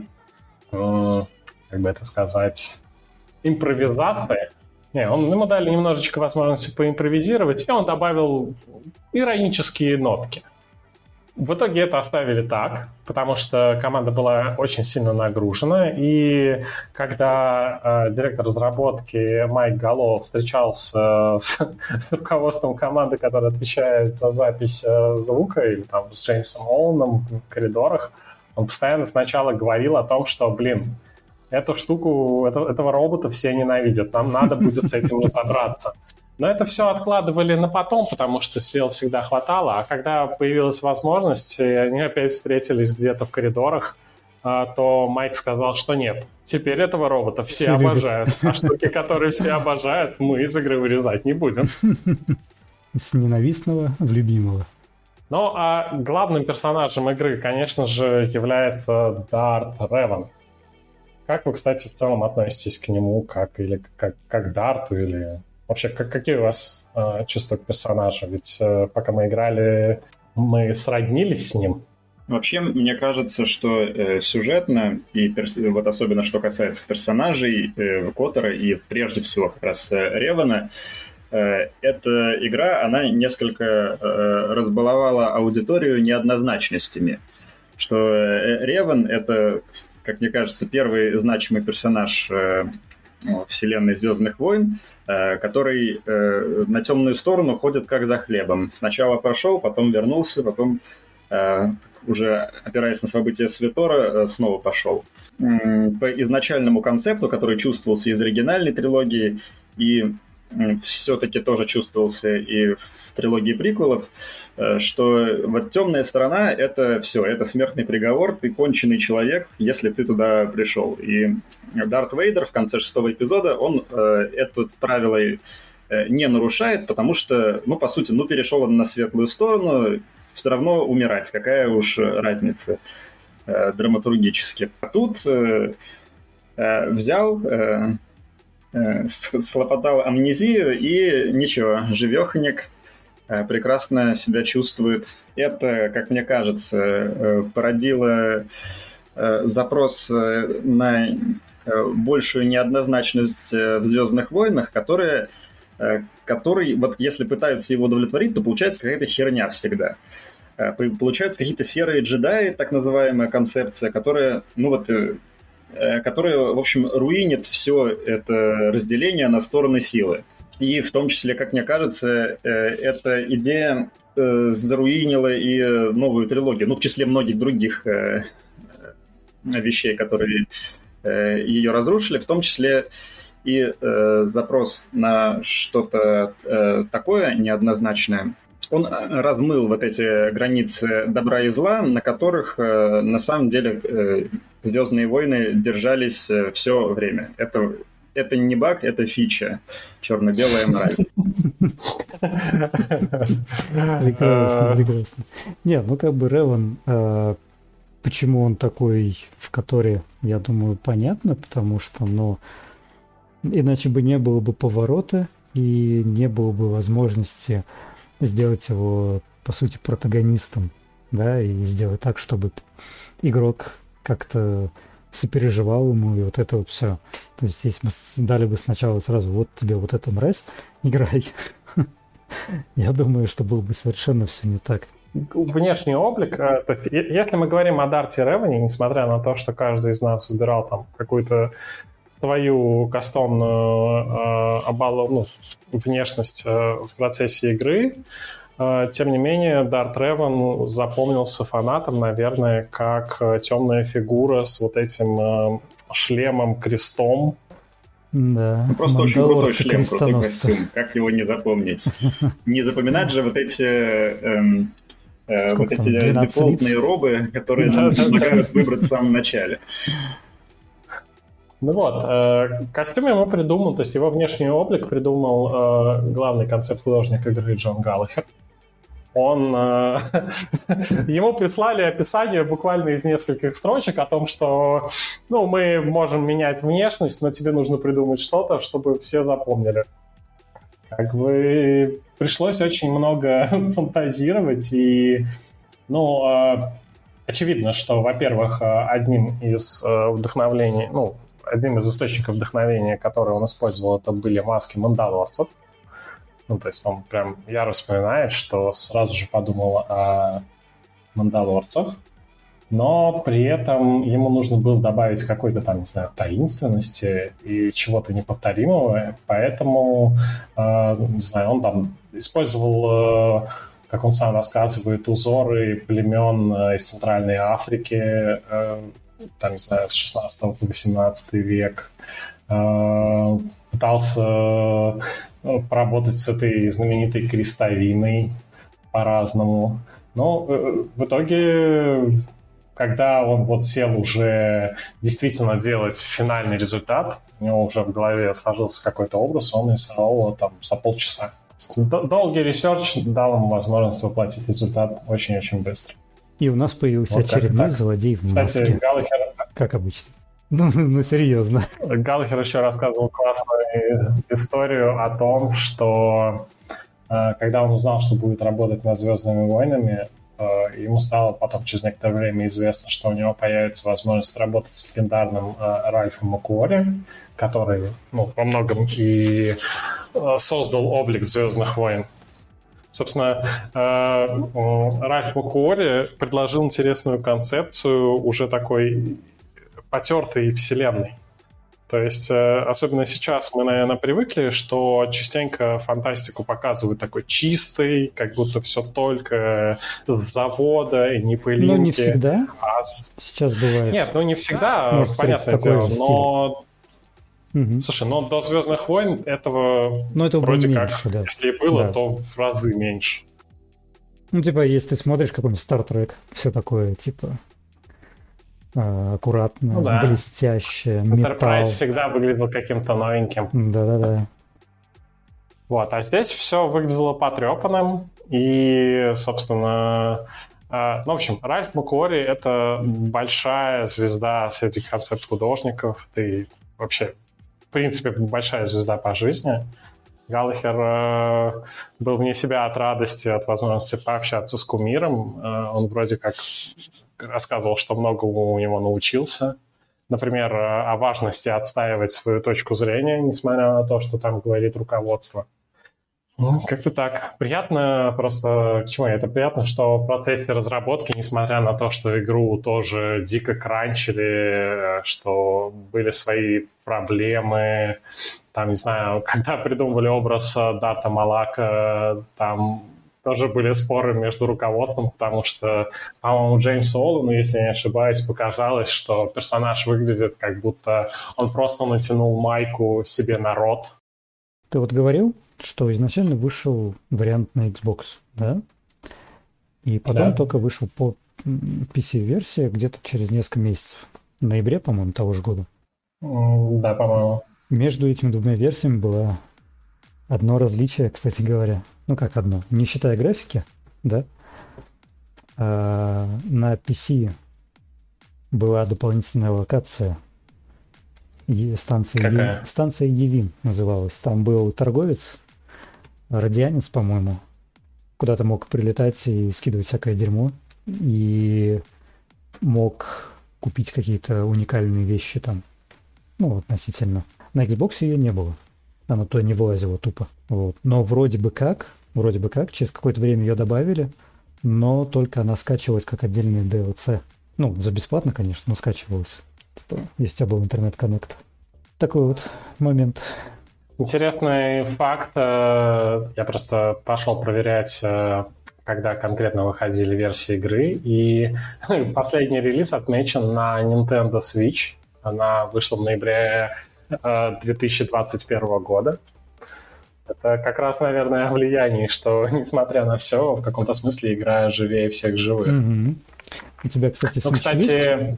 импровизации. Ему дали немножечко возможности поимпровизировать, и он добавил иронические нотки. В итоге это оставили так, потому что команда была очень сильно нагружена, и когда директор разработки Майк Галло встречался с руководством команды, которая отвечает за запись звука, или там с Джеймсом Олланом в коридорах, он постоянно сначала говорил о том, что, эту штуку, этого робота все ненавидят, нам надо будет с этим разобраться. Но это все откладывали на потом, потому что сил всегда хватало. А когда появилась возможность, и они опять встретились где-то в коридорах, то Майк сказал, что нет. Теперь этого робота все обожают. А штуки, которые все обожают, мы из игры вырезать не будем.
С ненавистного в любимого.
Ну, а главным персонажем игры, конечно же, является Дарт Реван. Как вы, кстати, в целом относитесь к нему, как к Дарту или Вообще, какие у вас чувства к персонажу? Ведь пока мы играли, мы сроднились с ним.
Вообще, мне кажется, что сюжетно, и вот особенно что касается персонажей Коттера и прежде всего как раз Ревана, эта игра, она несколько разбаловала аудиторию неоднозначностями. Что Реван — это, как мне кажется, первый значимый персонаж вселенной «Звездных войн», который на темную сторону ходит как за хлебом. Сначала пошел, потом вернулся, потом, уже опираясь на события Свитора, снова пошел. По изначальному концепту, который чувствовался из оригинальной трилогии и все-таки тоже чувствовался и в трилогии приквелов, что вот темная сторона — это все, это смертный приговор, ты конченый человек, если ты туда пришел. И Дарт Вейдер в конце 6-го эпизода, он это правило не нарушает, потому что, по сути, перешел он на светлую сторону, все равно умирать, какая уж разница драматургически. А тут взял... слопотал амнезию и ничего, живеханик, прекрасно себя чувствует. Это, как мне кажется, породило запрос на большую неоднозначность в «Звездных войнах», который, вот если пытаются его удовлетворить, то получается какая-то херня всегда. Получаются какие-то серые джедаи, так называемая концепция, которая, которая, в общем, руинит все это разделение на стороны силы. И в том числе, как мне кажется, эта идея заруинила и новую трилогию, в числе многих других вещей, которые ее разрушили, в том числе и запрос на что-то такое неоднозначное. Он размыл вот эти границы добра и зла, на которых на самом деле «Звездные войны» держались все время. Это не баг, это фича. Черно-белая мораль.
Прекрасно. Не, Реван, почему он такой в Которе, я думаю, понятно, потому что, иначе бы не было бы поворота и не было бы возможности сделать его, по сути, протагонистом, да, и сделать так, чтобы игрок как-то сопереживал ему, и вот это вот все. То есть, если мы дали бы сначала сразу, вот тебе вот это МРС, играй, я думаю, что было бы совершенно все не так.
Внешний облик, то есть, если мы говорим о Дарте Реване, несмотря на то, что каждый из нас выбирал там какую-то свою кастомную внешность в процессе игры, тем не менее, Дарт Реван запомнился фанатам, наверное, как темная фигура с вот этим шлемом, крестом.
Да.
Просто очень крутой шлем, крутой костюм. Как его не запомнить? Не запоминать же вот эти дефолтные робы, которые предлагают выбрать в самом начале.
Костюм ему придумал, то есть его внешний облик придумал главный концепт-художник игры Джон Галлахер. Ему прислали описание буквально из нескольких строчек о том, что мы можем менять внешность, но тебе нужно придумать что-то, чтобы все запомнили. Пришлось очень много фантазировать, и очевидно, что, во-первых, одним из источников вдохновения, которые он использовал, это были маски мандалорцев. То есть он прям яро вспоминает, что сразу же подумал о мандалорцах, но при этом ему нужно было добавить какой-то там, не знаю, таинственности и чего-то неповторимого, поэтому, он там использовал, как он сам рассказывает, узоры племен из Центральной Африки, там, не знаю, с 16 по 18 век, пытался поработать с этой знаменитой крестовиной по-разному. Но в итоге, когда он сел уже действительно делать финальный результат, у него уже в голове сложился какой-то образ, он рисовал его там за полчаса. Долгий ресерч дал ему возможность воплотить результат очень-очень быстро.
И у нас появился очередной злодей в маске.
Кстати, Галлахер...
Как обычно. Ну, серьезно.
Галлахер еще рассказывал классную историю о том, что когда он узнал, что будет работать над «Звездными войнами», ему стало потом через некоторое время известно, что у него появится возможность работать с легендарным Ральфом Макуори, который во многом и создал облик «Звездных войн». Собственно, Ральф Макуори предложил интересную концепцию уже такой потертой вселенной. То есть, особенно сейчас мы, наверное, привыкли, что частенько фантастику показывают такой чистой, как будто все только с завода, не пылинки.
Но не всегда. Сейчас бывает.
Нет, не всегда,
может,
понятное дело, но...
Угу.
Слушай, но до «Звездных войн» этого вроде
меньше,
как,
да.
если и было, то в разы меньше.
Если ты смотришь какой-нибудь Star Trek, все такое, аккуратно, блестяще, металл.
Enterprise всегда выглядел каким-то новеньким.
Да-да-да.
Вот, а здесь все выглядело потрепанным, и, собственно... в общем, Ральф Макуори — это большая звезда среди концепт-художников, и вообще, в принципе, большая звезда по жизни. Галлахер был вне себя от радости, от возможности пообщаться с кумиром. Он вроде как рассказывал, что многому у него научился. Например, о важности отстаивать свою точку зрения, несмотря на то, что там говорит руководство. Как-то так. Приятно просто... К чему это? Приятно, что в процессе разработки, несмотря на то, что игру тоже дико кранчили, что были свои проблемы, там, не знаю, когда придумывали образ Дарта Малака, там тоже были споры между руководством, потому что, по-моему, Джеймсу Оллену, если я не ошибаюсь, показалось, что персонаж выглядит, как будто он просто натянул майку себе на рот.
Ты вот говорил, что изначально вышел вариант на Xbox, да? И потом только вышел по PC-версии где-то через несколько месяцев. В ноябре, по-моему, того же года.
Да, по-моему.
Между этими двумя версиями было одно различие, кстати говоря. Ну, как одно? Не считая графики, да? На PC была дополнительная локация. Станция Явин называлась. Там был торговец, радианец, по-моему, куда-то мог прилетать и скидывать всякое дерьмо. И мог купить какие-то уникальные вещи там. Относительно. На Xbox ее не было. Она туда не вылазила тупо. Вот. Но вроде бы как, через какое-то время ее добавили, но только она скачивалась как отдельный DLC. За бесплатно, конечно, но скачивалась. Если у тебя был интернет-коннект. Такой вот момент.
Интересный факт. Я просто пошел проверять, когда конкретно выходили версии игры, и последний релиз отмечен на Nintendo Switch. Она вышла в ноябре 2021 года. Это как раз, наверное, о влиянии, что, несмотря на все, в каком-то смысле игра живее всех живых.
Mm-hmm. У тебя, кстати, Switch есть?
Нет,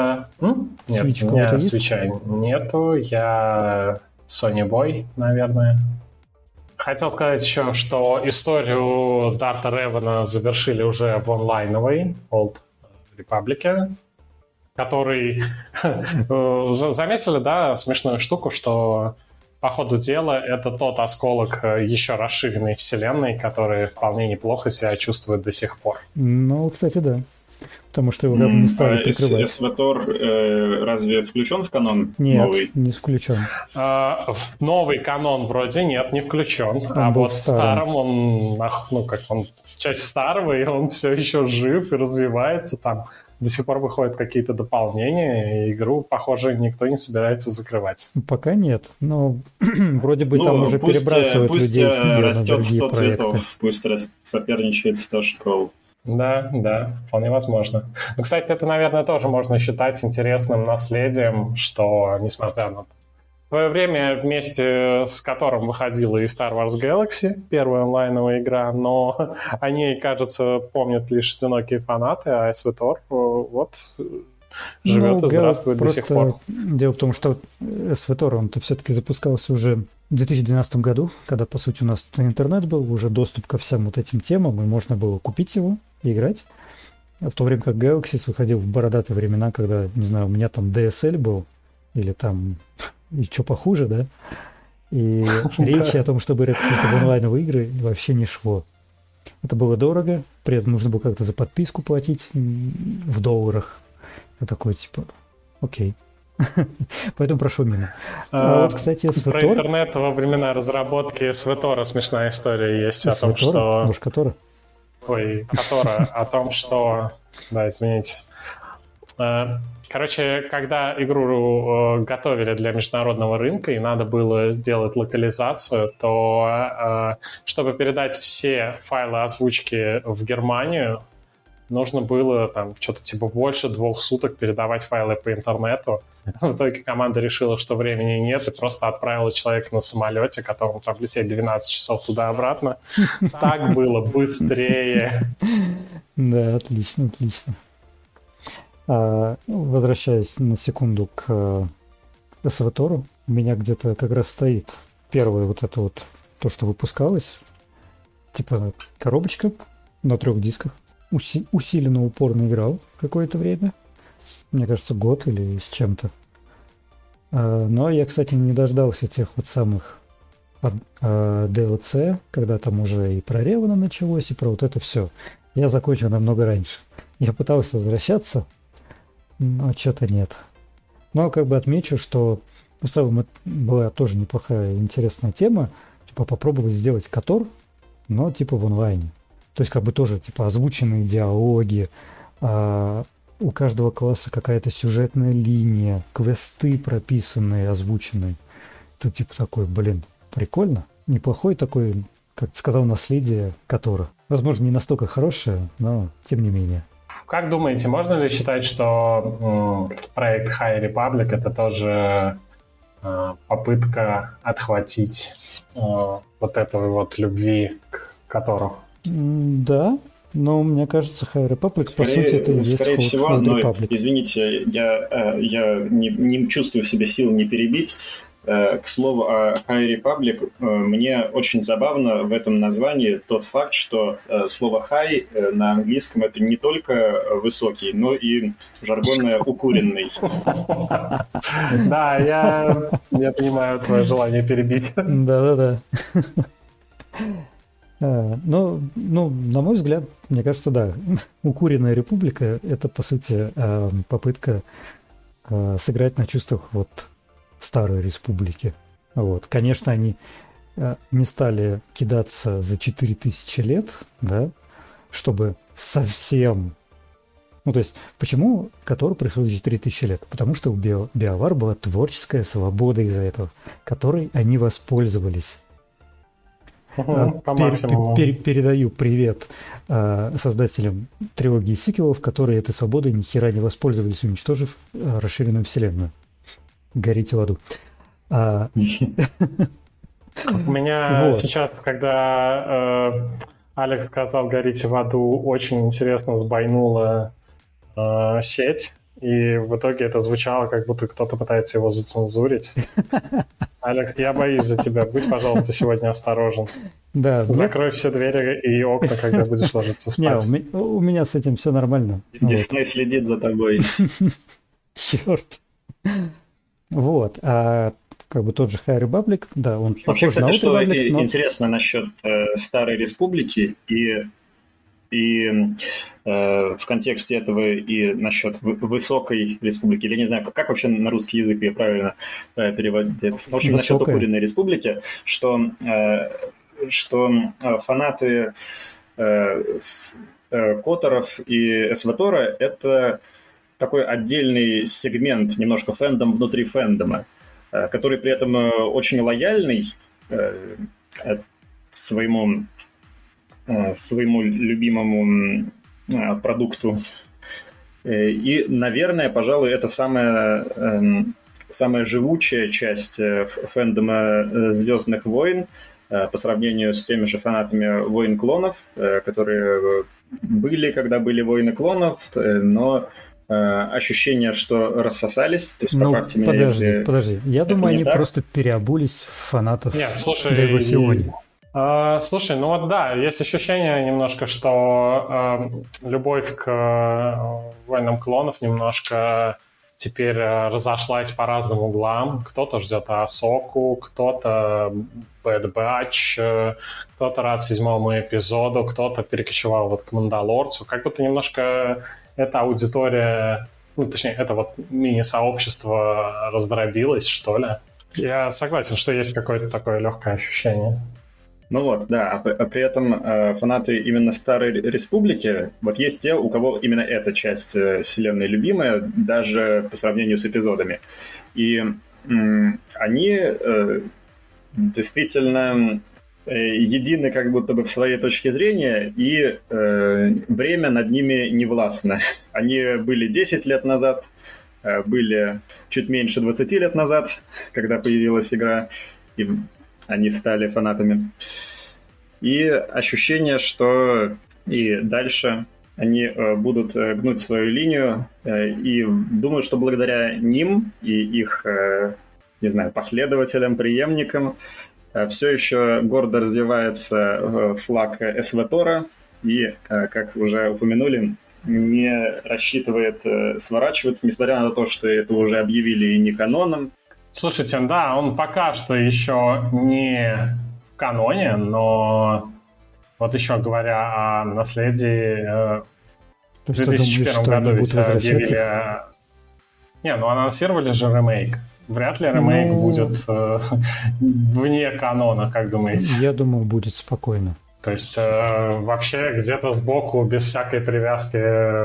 у меня Switch'а нету. Я Sony Boy, наверное. Хотел сказать еще, что историю Дарта Ревана завершили уже в онлайновой Old Republic, который... Заметили, да, смешную штуку, что по ходу дела это тот осколок еще расширенной вселенной, который вполне неплохо себя чувствует до сих пор.
Кстати, да. Потому что его не стали прикрывать.
SWTOR разве включен в канон новый?
Нет, не включен.
В новый канон вроде нет, не включен.
Он
вот в старом он часть старого, и он все еще жив и развивается. Там до сих пор выходят какие-то дополнения, и игру, похоже, никто не собирается закрывать.
Пока нет, но вроде бы там уже перебрасывают людей с нее на другие проекты.
Цветов, пусть соперничает 100 школ.
Да, вполне возможно. Но, кстати, это, наверное, тоже можно считать интересным наследием, что, несмотря на в свое время, вместе с которым выходила и Star Wars Galaxy, первая онлайновая игра, но о ней, кажется, помнят лишь одинокие фанаты, а SWTOR живет и здравствует до сих пор.
Дело в том, что SWTOR, он-то все-таки запускался уже в 2012 году, когда, по сути, у нас интернет был, уже доступ ко всем вот этим темам, и можно было купить его и играть. В то время как Galaxy выходил в бородатые времена, когда, не знаю, у меня там DSL был, или там и что похуже, да? И речи о том, чтобы играть какие-то онлайновые игры, вообще не шло. Это было дорого, при этом нужно было как-то за подписку платить в долларах. Я такой, типа, окей. Поэтому прошу мимо. Вот, кстати, SVTOR...
Про интернет во времена разработки SVTOR смешная история есть.
SVTOR?
О том, что...
Может, Котора?
Ой, Котора. О том, что... Да, извините. Короче, когда игру готовили для международного рынка и надо было сделать локализацию, то чтобы передать все файлы озвучки в Германию, нужно было там что-то типа больше 2 суток передавать файлы по интернету. В итоге команда решила, что времени нет, и просто отправила человека на самолете, которому там лететь 12 часов туда-обратно. Так было быстрее.
Да, отлично, отлично. Возвращаясь на секунду к SVTOR, у меня где-то как раз стоит первое вот это вот, то, что выпускалось, типа коробочка на 3 дисках. Усиленно упорно играл какое-то время. Мне кажется, год или с чем-то. Но я, кстати, не дождался тех вот самых DLC, когда там уже и про Ревана началось, и про вот это все. Я закончил намного раньше. Я пытался возвращаться, но что-то нет. Но как бы отмечу, что в целом это была тоже неплохая интересная тема. Типа попробовать сделать Котор, но типа в онлайне. То есть как бы тоже типа озвученные диалоги, у каждого класса какая-то сюжетная линия, квесты прописанные, озвученные. Ты типа такой, блин, прикольно. Неплохой такой, как ты сказал, наследие Котора. Возможно, не настолько хорошее, но тем не менее.
Как думаете, можно ли считать, что проект High Republic это тоже попытка отхватить вот этой вот любви к Котору?
Да, но мне кажется, High Republic, по сути, это и есть
скорее всего,
Old
но,
Republic.
извините, я не чувствую в себе сил не перебить. К слову о High Republic, мне очень забавно в этом названии тот факт, что слово high на английском это не только высокий, но и жаргонное укуренный.
Да, я понимаю твое желание перебить.
Да-да-да. Ну, на мой взгляд, мне кажется, да, укуренная республика – это, по сути, попытка сыграть на чувствах вот старой республики. Вот. Конечно, они не стали кидаться за 4000 лет, да, чтобы совсем... Ну, то есть, почему Котор пришел за 4000 лет? Потому что у BioWare была творческая свобода из-за этого, которой они воспользовались. Передаю привет создателям трилогии сиквелов, которые этой свободой ни хера не воспользовались, уничтожив расширенную вселенную. Горите в аду.
У меня сейчас, когда Алекс сказал «горите в аду», очень интересно сбойнула сеть, и в итоге это звучало, как будто кто-то пытается его зацензурить. Алекс, я боюсь за тебя. Будь, пожалуйста, сегодня осторожен.
Да,
закрой все двери и окна, когда будешь ложиться спать.
Не, у меня с этим все нормально.
Дисней следит за тобой.
Черт. Вот. А как бы тот же High Republic, да, он
вообще,
похож на
кстати,
Old Republic,
что интересно насчет Старой Республики и в контексте этого и насчет высокой республики, или не знаю, как вообще на русский язык ее правильно переводить. В общем, насчет укуренной республики, что фанаты Которов и SVTOR это такой отдельный сегмент, немножко фэндом внутри фэндома, который при этом очень лояльный своему любимому продукту. И, наверное, пожалуй, это самая живучая часть фэндома «Звездных войн» по сравнению с теми же фанатами «Войн клонов», которые были, когда были «Войны клонов», но ощущение, что рассосались. То есть, поправьте меня,
подожди. Я думаю, они просто переобулись в фанатов.
Нет, слушай, слушай, ну вот да, есть ощущение немножко, что любовь к «Войнам клонов» немножко теперь разошлась по разным углам. Кто-то ждет Асоку, кто-то Bad Batch, кто-то рад 7-му эпизоду, кто-то перекочевал вот к Мандалорцу. Как будто немножко эта аудитория, ну, точнее, это вот мини-сообщество раздробилось, что ли. Я согласен, что есть какое-то такое легкое ощущение.
Ну вот, да, а при этом фанаты именно Старой Республики, вот есть те, у кого именно эта часть вселенной любимая, даже по сравнению с эпизодами. И они действительно едины как будто бы в своей точке зрения, и время над ними не властно. Они были 10 лет назад, были чуть меньше 20 лет назад, когда появилась игра, и они стали фанатами. И ощущение, что и дальше они будут гнуть свою линию, и думаю, что благодаря ним и их, не знаю, последователям, преемникам все еще гордо развивается флаг СВ-Тора, и, как уже упомянули, не рассчитывает сворачиваться, несмотря на то, что это уже объявили и не каноном.
Слушайте, да, он пока что еще не в каноне, но вот еще говоря о наследии, в 2001 году ведь объявили... Не, ну анонсировали же ремейк. Вряд ли ремейк будет вне канона, как думаете?
Я думаю, будет спокойно.
То есть вообще где-то сбоку, без всякой привязки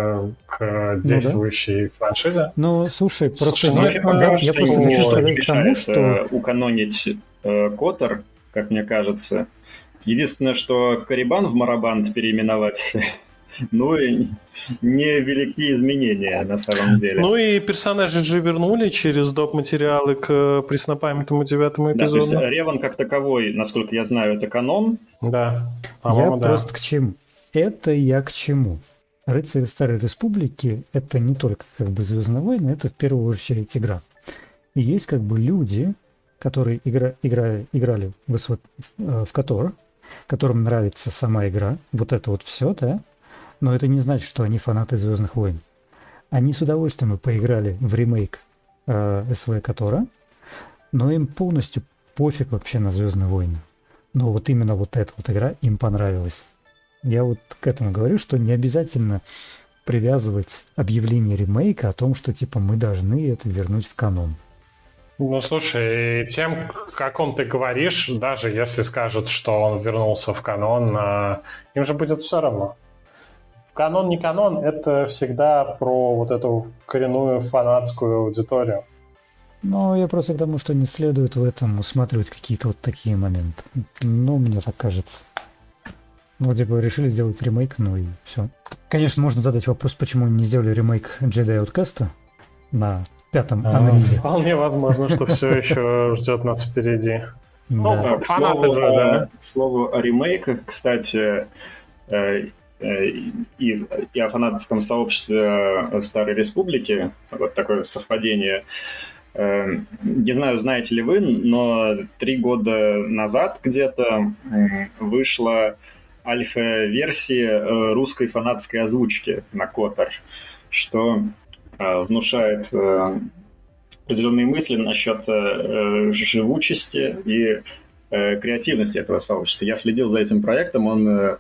к действующей франшизе.
Ну, слушай, просто я просто хочу сказать к тому, что...
Уканонить Котор, как мне кажется. Единственное, что Карибан в Марабанд переименовать... Ну и невеликие изменения на самом деле.
Ну и персонажи же вернули через доп. Материалы к преснопамятному 9-му эпизоду.
Да, то есть Реван как таковой, насколько я знаю, это канон.
Да.
Я просто к чему? Это я к чему? Рыцари Старой Республики — это не только как бы Звездные войны, это в первую очередь игра. И есть как бы люди, которые играли в Котор, которым нравится сама игра, вот это вот все, да? Но это не значит, что они фанаты «Звездных войн». Они с удовольствием поиграли в ремейк СВ Котора, но им полностью пофиг вообще на «Звездные войны». Но вот именно вот эта вот игра им понравилась. Я вот к этому говорю, что не обязательно привязывать объявление ремейка о том, что типа мы должны это вернуть в канон.
Ну, слушай, тем, о ком ты говоришь, даже если скажут, что он вернулся в канон, им же будет все равно. Канон, не канон, это всегда про вот эту коренную фанатскую аудиторию.
Ну, я просто к тому, что не следует в этом усматривать какие-то вот такие моменты. Ну, мне так кажется. Ну, вот типа решили сделать ремейк, ну и все. Конечно, можно задать вопрос, почему они не сделали ремейк Jedi Outcast на 5-м анализе.
Вполне возможно, что все еще ждет нас впереди.
Ну, фанаты же, да. К слову о ремейках, кстати, и о фанатском сообществе Старой Республики, вот такое совпадение. Не знаю, знаете ли вы, но 3 года назад где-то вышла альфа-версия русской фанатской озвучки на Котор, что внушает определенные мысли насчет живучести и креативности этого сообщества. Я следил за этим проектом, он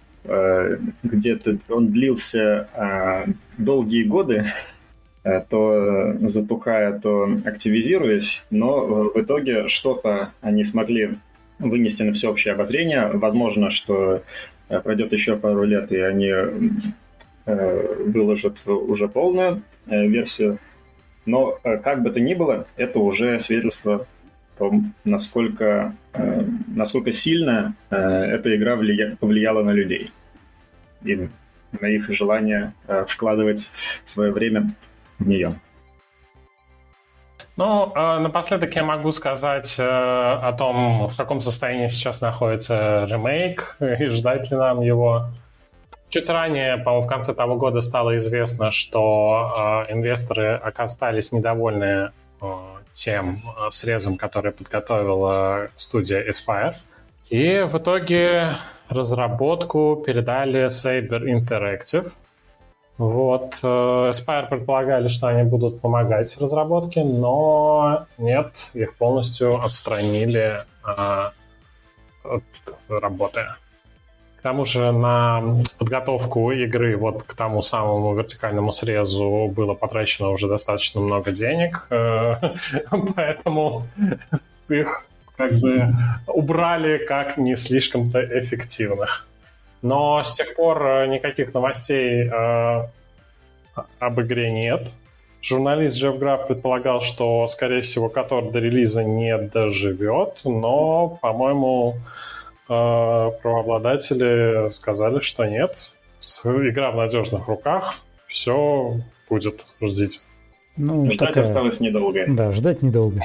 длился долгие годы, то затухая, то активизируясь, но в итоге что-то они смогли вынести на всеобщее обозрение. Возможно, что пройдет еще пару лет, и они выложат уже полную версию. Но как бы то ни было, это уже свидетельство о том, насколько сильно эта игра повлияла на людей и на их желание вкладывать свое время в нее.
Ну, напоследок я могу сказать о том, в каком состоянии сейчас находится ремейк и ждать ли нам его. Чуть ранее, по-моему, в конце того года стало известно, что инвесторы остались недовольны тем срезом, который подготовила студия Aspyr. И в итоге разработку передали Saber Interactive. Вот. Aspyr предполагали, что они будут помогать разработке, но нет, их полностью отстранили от работы. К тому же на подготовку игры вот к тому самому вертикальному срезу было потрачено уже достаточно много денег, поэтому их как бы убрали как не слишком-то эффективных. Но с тех пор никаких новостей об игре нет. Журналист Джефф Граф предполагал, что, скорее всего, Котор до релиза не доживет, но, по-моему, правообладатели сказали, что нет. Игра в надежных руках, все будет, ждите.
Ну, ждать осталось недолго.
Да, ждать недолго.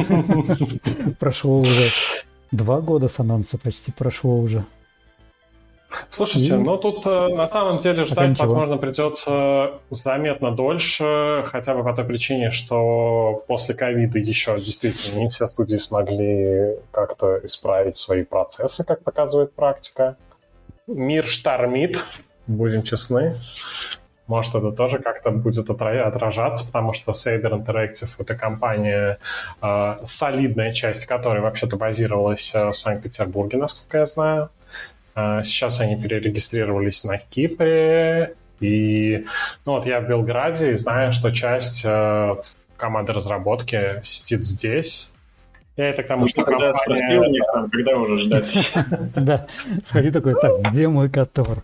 Прошло уже 2 года с анонса, почти прошло уже.
Слушайте, ну тут на самом деле ждать, возможно, придется заметно дольше, хотя бы по той причине, что после ковида еще действительно не все студии смогли как-то исправить свои процессы, как показывает практика. Мир штормит, будем честны. Может, это тоже как-то будет отражаться, потому что Saber Interactive — это компания, солидная часть которой вообще-то базировалась в Санкт-Петербурге, насколько я знаю. Сейчас они перерегистрировались на Кипре, и вот я в Белграде и знаю, что часть команды разработки сидит здесь. Я это к тому, что
когда спросил у них, когда уже ждать.
Да, сходи такой, так, где мой Котор?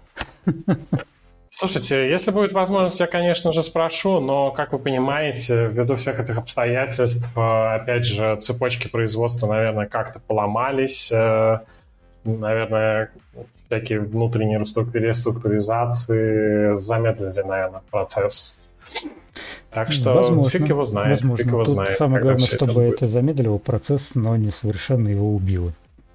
Слушайте, если будет возможность, я, конечно же, спрошу, но, как вы понимаете, ввиду всех этих обстоятельств, опять же, цепочки производства, наверное, как-то поломались. Наверное, всякие внутренние реструктуризации замедлили, наверное, процесс. Так что фиг его знает. Фиг его знает.
Самое главное, чтобы это замедлило процесс, но не совершенно его убило.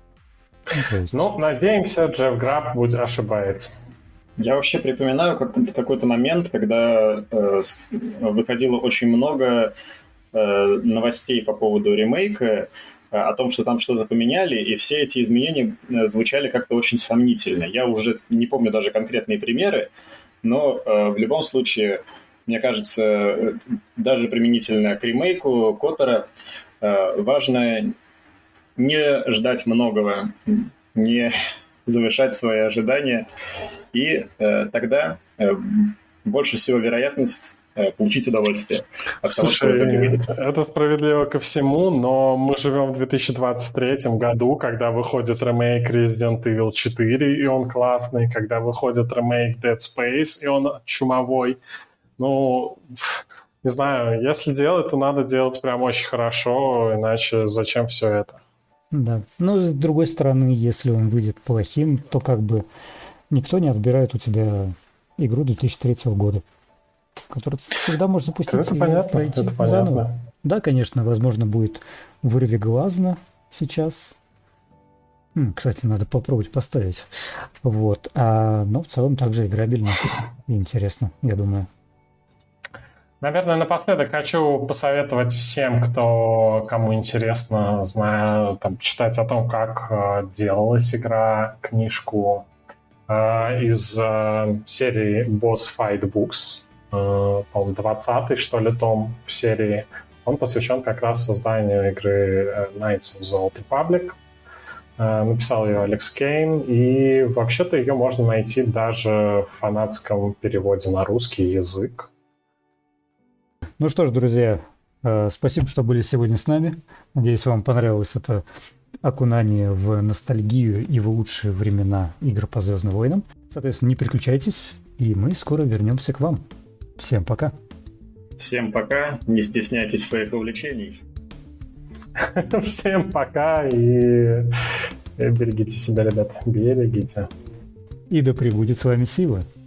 Ну, надеемся, Джефф Граф ошибается.
Я вообще припоминаю какой-то момент, когда выходило очень много новостей по поводу ремейка, о том, что там что-то поменяли, и все эти изменения звучали как-то очень сомнительно. Я уже не помню даже конкретные примеры, но в любом случае, мне кажется, даже применительно к ремейку Котора важно не ждать многого, не завышать свои ожидания, и тогда больше всего вероятность получить удовольствие от того, что это не выйдет.
Это справедливо ко всему, но мы живем в 2023 году, когда выходит ремейк Resident Evil 4, и он классный, когда выходит ремейк Dead Space, и он чумовой. Ну, не знаю, если делать, то надо делать прям очень хорошо, иначе зачем все это?
Да, но с другой стороны, если он выйдет плохим, то как бы никто не отбирает у тебя игру 2003 года, которую всегда можно запустить
это понятно,
пройти
это
заново.
понятно.
Да, конечно, возможно, будет вырвиглазно сейчас. Кстати, надо попробовать поставить. Вот. Но в целом также играбельно и интересно, я думаю.
Наверное, напоследок хочу посоветовать всем, кому интересно, читать о том, как делалась игра, книжку из серии Boss Fight Books, по-моему, 20-й, что ли, том в серии. Он посвящен как раз созданию игры Knights of the Old Republic. Написал ее Алекс Кейн, и вообще-то ее можно найти даже в фанатском переводе на русский язык.
Ну что ж, друзья, спасибо, что были сегодня с нами. Надеюсь, вам понравилось это окунание в ностальгию и в лучшие времена игр по Звездным войнам. Соответственно, не переключайтесь, и мы скоро вернемся к вам. Всем пока.
Всем пока. Не стесняйтесь своих увлечений.
Всем пока и берегите себя, ребят. Берегите.
И да пребудет с вами сила.